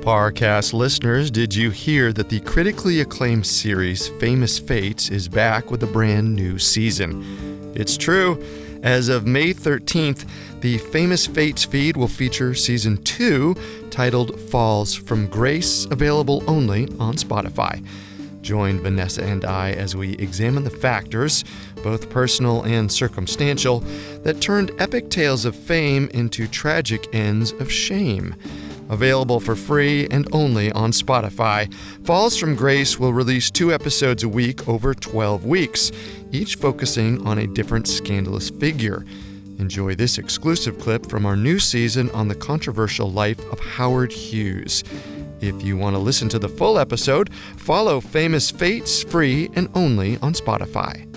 Parcast listeners, did you hear that the critically acclaimed series Famous Fates is back with a brand new season? It's true. As of May 13th, the Famous Fates feed will feature Season 2, titled Falls from Grace, available only on Spotify. Join Vanessa and I as we examine the factors, both personal and circumstantial, that turned epic tales of fame into tragic ends of shame. Available for free and only on Spotify, Falls from Grace will release 2 episodes a week over 12 weeks, each focusing on a different scandalous figure. Enjoy this exclusive clip from our new season on the controversial life of Howard Hughes. If you want to listen to the full episode, follow Famous Fates free and only on Spotify.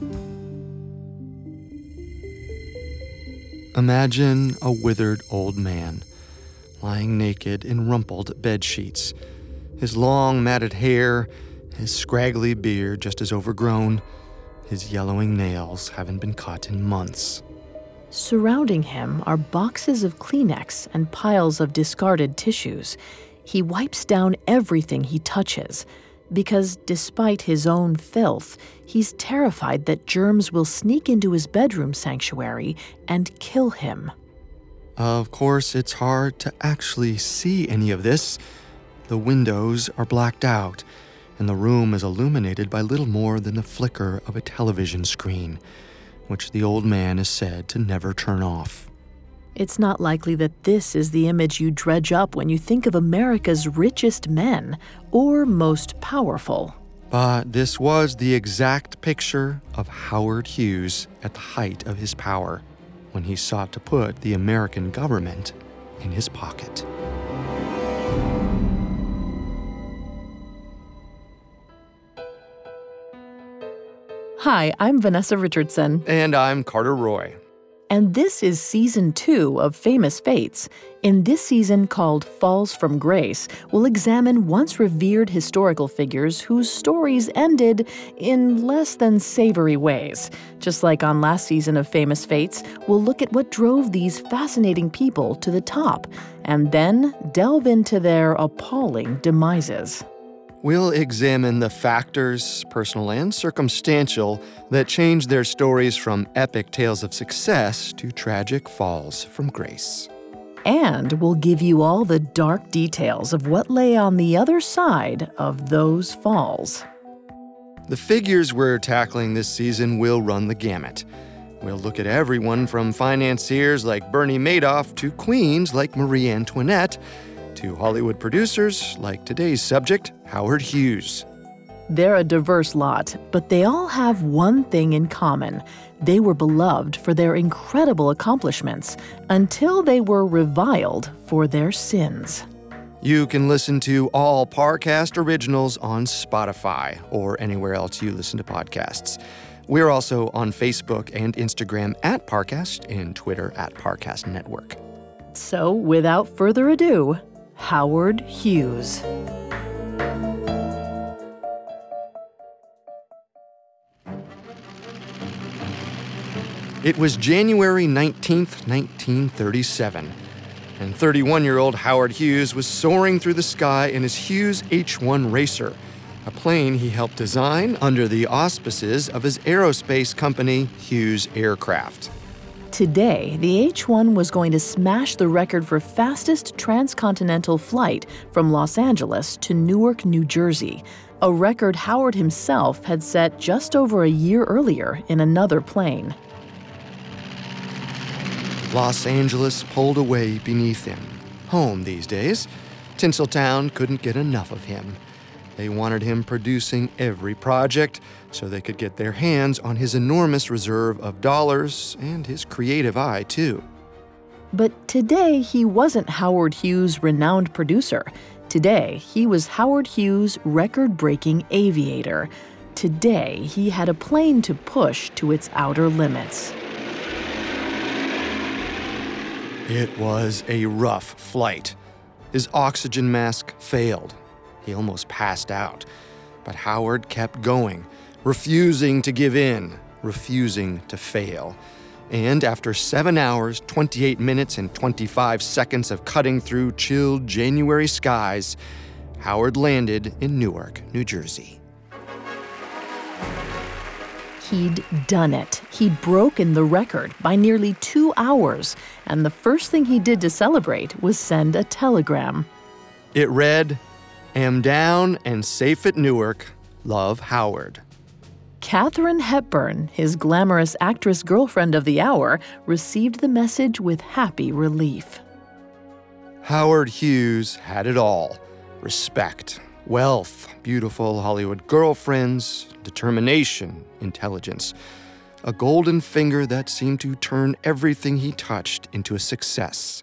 Imagine a withered old man, lying naked in rumpled bed sheets. His long matted hair, his scraggly beard just as overgrown, his yellowing nails haven't been cut in months. Surrounding him are boxes of Kleenex and piles of discarded tissues. He wipes down everything he touches, because despite his own filth, he's terrified that germs will sneak into his bedroom sanctuary and kill him. Of course, it's hard to actually see any of this. The windows are blacked out, and the room is illuminated by little more than the flicker of a television screen, which the old man is said to never turn off. It's not likely that this is the image you dredge up when you think of America's richest men or most powerful. But this was the exact picture of Howard Hughes at the height of his power, when he sought to put the American government in his pocket. Hi, I'm Vanessa Richardson. And I'm Carter Roy. And this is Season 2 of Famous Fates. In this season, called Falls from Grace, we'll examine once revered historical figures whose stories ended in less than savory ways. Just like on last season of Famous Fates, we'll look at what drove these fascinating people to the top, and then delve into their appalling demises. We'll examine the factors, personal and circumstantial, that changed their stories from epic tales of success to tragic falls from grace. And we'll give you all the dark details of what lay on the other side of those falls. The figures we're tackling this season will run the gamut. We'll look at everyone from financiers like Bernie Madoff to queens like Marie Antoinette, to Hollywood producers like today's subject, Howard Hughes. They're a diverse lot, but they all have one thing in common. They were beloved for their incredible accomplishments until they were reviled for their sins. You can listen to all Parcast originals on Spotify or anywhere else you listen to podcasts. We're also on Facebook and Instagram at Parcast and Twitter at Parcast Network. So, without further ado, Howard Hughes. It was January 19th, 1937, and 31-year-old Howard Hughes was soaring through the sky in his Hughes H-1 Racer, a plane he helped design under the auspices of his aerospace company, Hughes Aircraft. Today, the H-1 was going to smash the record for fastest transcontinental flight from Los Angeles to Newark, New Jersey, a record Howard himself had set just over a year earlier in another plane. Los Angeles pulled away beneath him. Home these days. Tinseltown couldn't get enough of him. They wanted him producing every project so they could get their hands on his enormous reserve of dollars and his creative eye, too. But today, he wasn't Howard Hughes' renowned producer. Today, he was Howard Hughes' record-breaking aviator. Today, he had a plane to push to its outer limits. It was a rough flight. His oxygen mask failed. He almost passed out. But Howard kept going, refusing to give in, refusing to fail. And after 7 hours, 28 minutes, and 25 seconds of cutting through chilled January skies, Howard landed in Newark, New Jersey. He'd done it. He'd broken the record by nearly 2 hours, and the first thing he did to celebrate was send a telegram. It read, "Am down and safe at Newark. Love, Howard." Katharine Hepburn, his glamorous actress girlfriend of the hour, received the message with happy relief. Howard Hughes had it all: respect, wealth, beautiful Hollywood girlfriends, determination, intelligence. A golden finger that seemed to turn everything he touched into a success.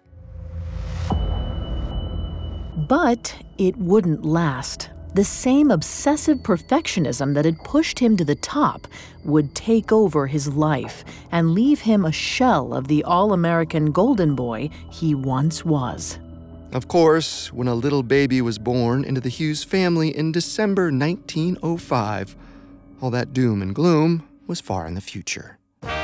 But it wouldn't last. The same obsessive perfectionism that had pushed him to the top would take over his life and leave him a shell of the all-American golden boy he once was. Of course, when a little baby was born into the Hughes family in December 1905, all that doom and gloom was far in the future.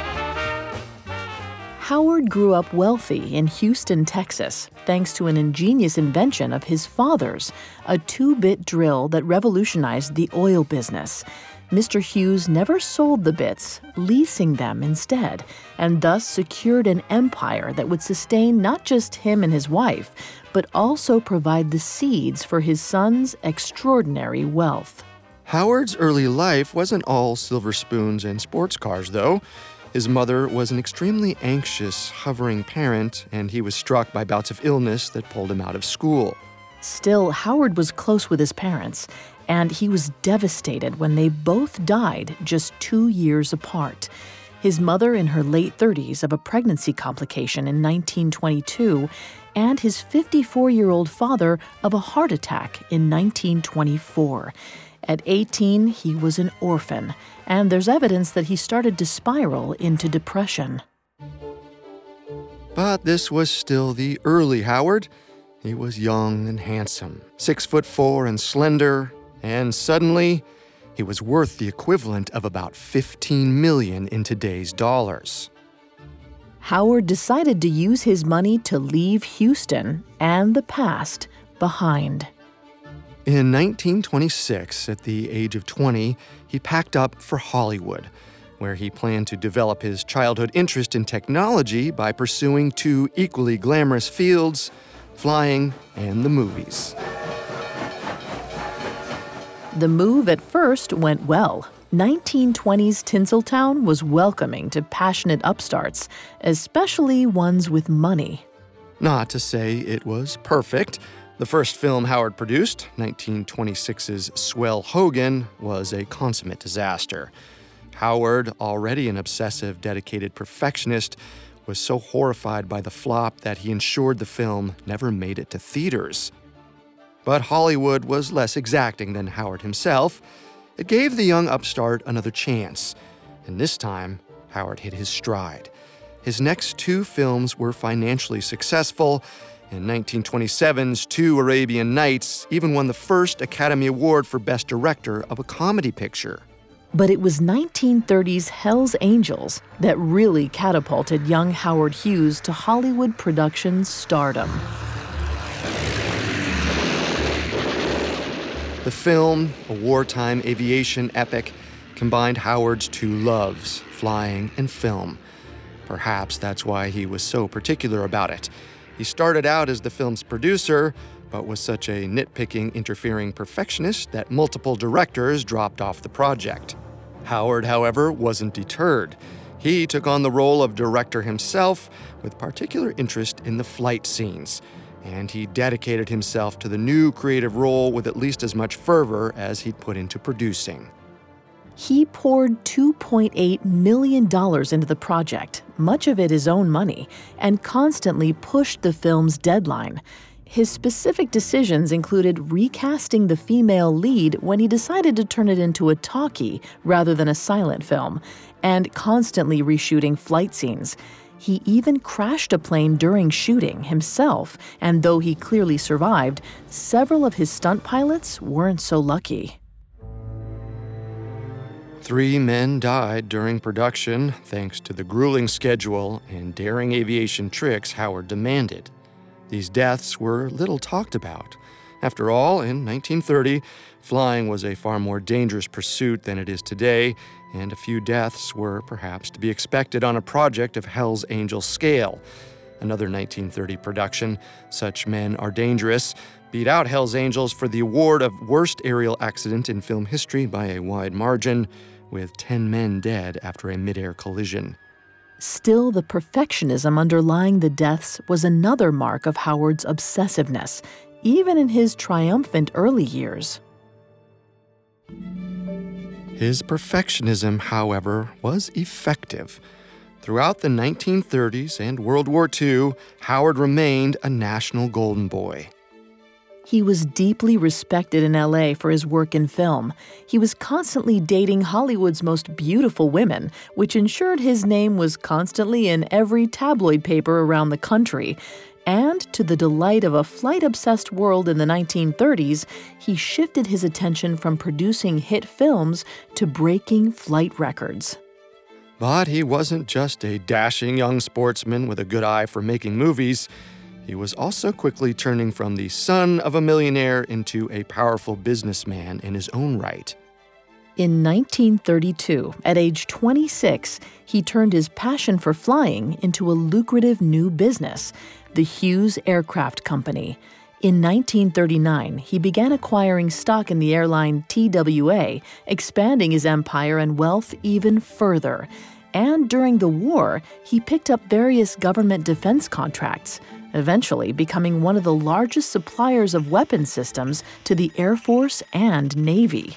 Howard grew up wealthy in Houston, Texas, thanks to an ingenious invention of his father's, a 2-bit drill that revolutionized the oil business. Mr. Hughes never sold the bits, leasing them instead, and thus secured an empire that would sustain not just him and his wife, but also provide the seeds for his son's extraordinary wealth. Howard's early life wasn't all silver spoons and sports cars, though. His mother was an extremely anxious, hovering parent, and he was struck by bouts of illness that pulled him out of school. Still, Howard was close with his parents, and he was devastated when they both died just 2 years apart. His mother in her late 30s of a pregnancy complication in 1922, and his 54-year-old father of a heart attack in 1924. At 18, he was an orphan, and there's evidence that he started to spiral into depression. But this was still the early Howard. He was young and handsome, 6'4" and slender, and suddenly he was worth the equivalent of about $15 million in today's dollars. Howard decided to use his money to leave Houston and the past behind. In 1926, at the age of 20, he packed up for Hollywood, where he planned to develop his childhood interest in technology by pursuing 2 equally glamorous fields: flying and the movies. The move at first went well. 1920s Tinseltown was welcoming to passionate upstarts, especially ones with money. Not to say it was perfect. The first film Howard produced, 1926's Swell Hogan, was a consummate disaster. Howard, already an obsessive, dedicated perfectionist, was so horrified by the flop that he ensured the film never made it to theaters. But Hollywood was less exacting than Howard himself. It gave the young upstart another chance, and this time, Howard hit his stride. His next 2 films were financially successful, and 1927's 2 Arabian Nights even won the first Academy Award for Best Director of a Comedy Picture. But it was 1930s Hell's Angels that really catapulted young Howard Hughes to Hollywood production stardom. The film, a wartime aviation epic, combined Howard's 2 loves, flying and film. Perhaps that's why he was so particular about it. He started out as the film's producer, but was such a nitpicking, interfering perfectionist that multiple directors dropped off the project. Howard, however, wasn't deterred. He took on the role of director himself, with particular interest in the flight scenes, and he dedicated himself to the new creative role with at least as much fervor as he'd put into producing. He poured $2.8 million into the project, much of it his own money, and constantly pushed the film's deadline. His specific decisions included recasting the female lead when he decided to turn it into a talkie rather than a silent film, and constantly reshooting flight scenes. He even crashed a plane during shooting himself, and though he clearly survived, several of his stunt pilots weren't so lucky. 3 men died during production thanks to the grueling schedule and daring aviation tricks Howard demanded. These deaths were little talked about. After all, in 1930, flying was a far more dangerous pursuit than it is today, and a few deaths were perhaps to be expected on a project of Hell's Angels scale. Another 1930 production, Such Men Are Dangerous, beat out Hell's Angels for the award of worst aerial accident in film history by a wide margin, with 10 men dead after a midair collision. Still, the perfectionism underlying the deaths was another mark of Howard's obsessiveness, even in his triumphant early years. His perfectionism, however, was effective. Throughout the 1930s and World War II, Howard remained a national golden boy. He was deeply respected in LA for his work in film. He was constantly dating Hollywood's most beautiful women, which ensured his name was constantly in every tabloid paper around the country. And to the delight of a flight-obsessed world in the 1930s, he shifted his attention from producing hit films to breaking flight records. But he wasn't just a dashing young sportsman with a good eye for making movies. He was also quickly turning from the son of a millionaire into a powerful businessman in his own right. In 1932, at age 26, he turned his passion for flying into a lucrative new business, the Hughes Aircraft Company. In 1939, he began acquiring stock in the airline TWA, expanding his empire and wealth even further. And during the war, he picked up various government defense contracts, eventually becoming one of the largest suppliers of weapon systems to the Air Force and Navy.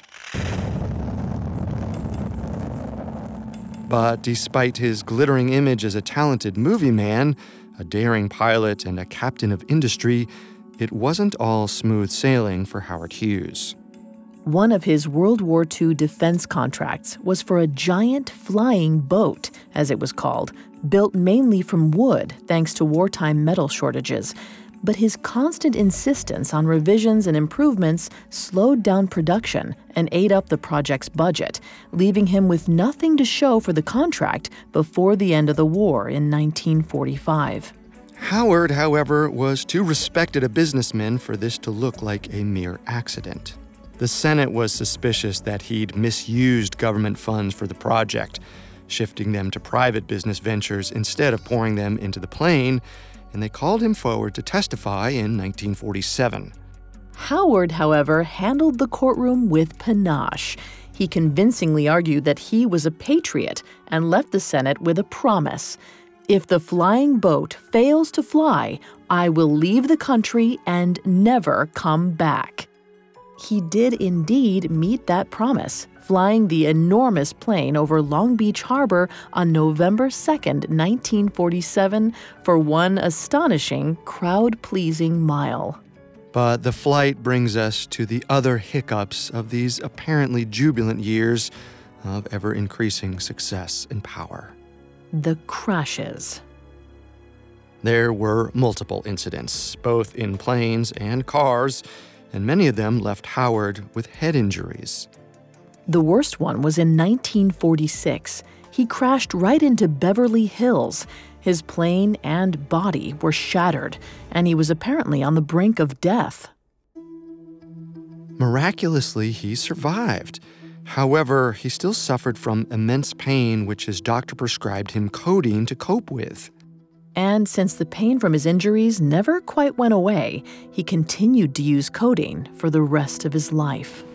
But despite his glittering image as a talented movie man, a daring pilot, and a captain of industry, it wasn't all smooth sailing for Howard Hughes. One of his World War II defense contracts was for a giant flying boat, as it was called, built mainly from wood thanks to wartime metal shortages. But his constant insistence on revisions and improvements slowed down production and ate up the project's budget, leaving him with nothing to show for the contract before the end of the war in 1945. Howard, however, was too respected a businessman for this to look like a mere accident. The Senate was suspicious that he'd misused government funds for the project, shifting them to private business ventures instead of pouring them into the plane, and they called him forward to testify in 1947. Howard, however, handled the courtroom with panache. He convincingly argued that he was a patriot and left the Senate with a promise. If the flying boat fails to fly, I will leave the country and never come back. He did indeed meet that promise, flying the enormous plane over Long Beach Harbor on November 2nd, 1947, for one astonishing, crowd-pleasing mile. But the flight brings us to the other hiccups of these apparently jubilant years of ever-increasing success and power. The crashes. There were multiple incidents, both in planes and cars, and many of them left Howard with head injuries. The worst one was in 1946. He crashed right into Beverly Hills. His plane and body were shattered, and he was apparently on the brink of death. Miraculously, he survived. However, he still suffered from immense pain, which his doctor prescribed him codeine to cope with. And since the pain from his injuries never quite went away, he continued to use codeine for the rest of his life.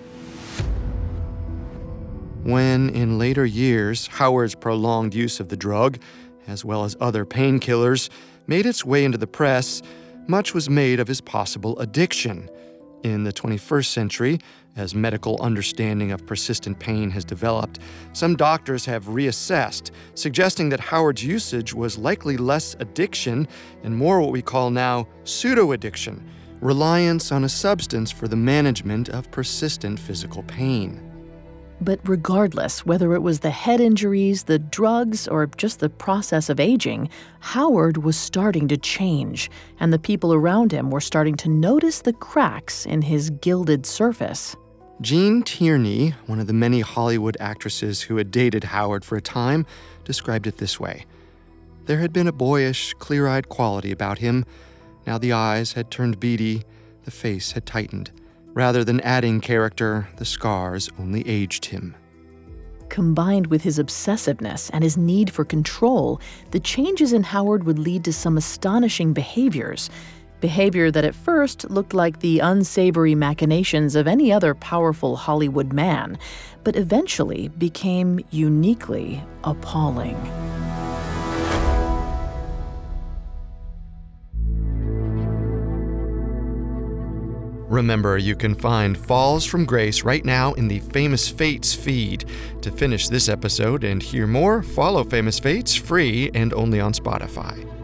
When, in later years, Howard's prolonged use of the drug, as well as other painkillers, made its way into the press, much was made of his possible addiction. In the 21st century, as medical understanding of persistent pain has developed, some doctors have reassessed, suggesting that Howard's usage was likely less addiction and more what we call now pseudo-addiction, reliance on a substance for the management of persistent physical pain. But regardless, whether it was the head injuries, the drugs, or just the process of aging, Howard was starting to change, and the people around him were starting to notice the cracks in his gilded surface. Jean Tierney, one of the many Hollywood actresses who had dated Howard for a time, described it this way. There had been a boyish, clear-eyed quality about him. Now the eyes had turned beady, the face had tightened. Rather than adding character, the scars only aged him. Combined with his obsessiveness and his need for control, the changes in Howard would lead to some astonishing behaviors. Behavior that at first looked like the unsavory machinations of any other powerful Hollywood man, but eventually became uniquely appalling. Remember, you can find Falls from Grace right now in the Famous Fates feed. To finish this episode and hear more, follow Famous Fates free and only on Spotify.